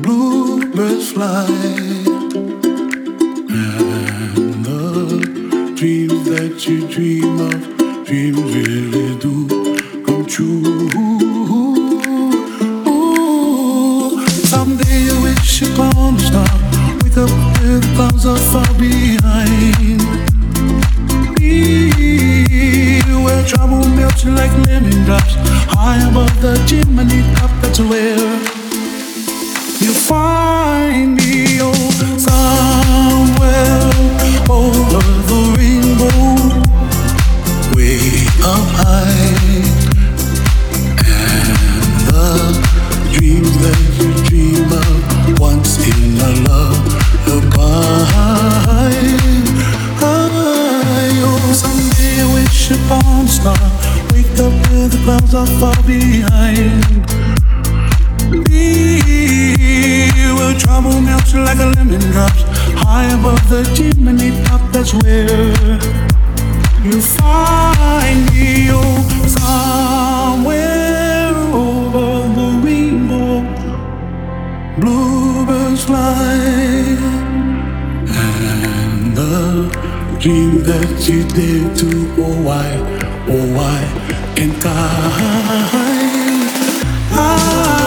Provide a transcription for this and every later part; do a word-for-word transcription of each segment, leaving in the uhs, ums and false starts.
bluebirds fly, and the dreams that you dream of, dreams really do come true. Ooh, someday you wish upon a star, wake up with clouds are far behind. Be where trouble melts like lemon drops, high above the chimney top. That's where you find me, oh, somewhere over the rainbow, way up high. And the dreams that you dream of once in a lullaby. Oh, someday I wish upon a star, wake up where the clouds are far behind. Be where trouble melts like a lemon drops, high above the chimney top. That's where you find me, oh, somewhere over the rainbow, bluebirds fly, and the dream that you dare to, oh why, oh why can't I? I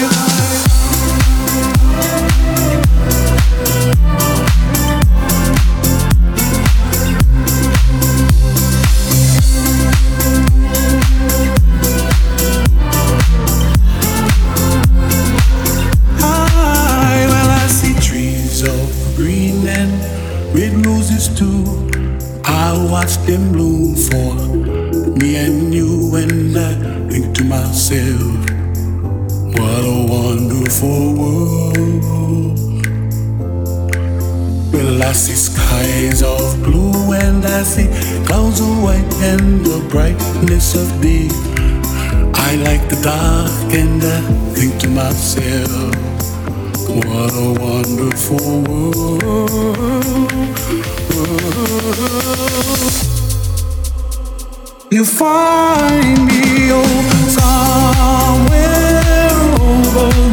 watch them bloom for me and you, and I think to myself, what a wonderful world. Well, I see skies of blue and I see clouds of white and the brightness of day. I like the dark and I think to myself, what a wonderful world. You find me, oh, somewhere over